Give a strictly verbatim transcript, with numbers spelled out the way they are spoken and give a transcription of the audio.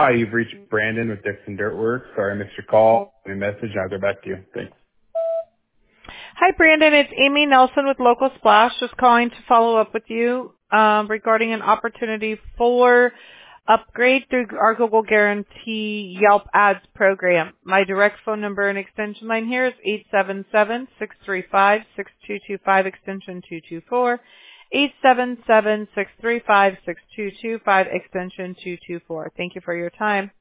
Hi, you've reached Brandon with Dixon Dirtworks. Sorry I missed your call. Leave me a message. I'll get back to you. Thanks. Hi, Brandon. It's Amy Nelson with Local Splash. Just calling to follow up with you um, regarding an opportunity for upgrade through our Google Guarantee Yelp Ads program. My direct phone number and extension line here is eight seven seven, six three five, six two two five, extension two two four, eight seven seven, six three five, six two two five, extension two two four. Thank you for your time.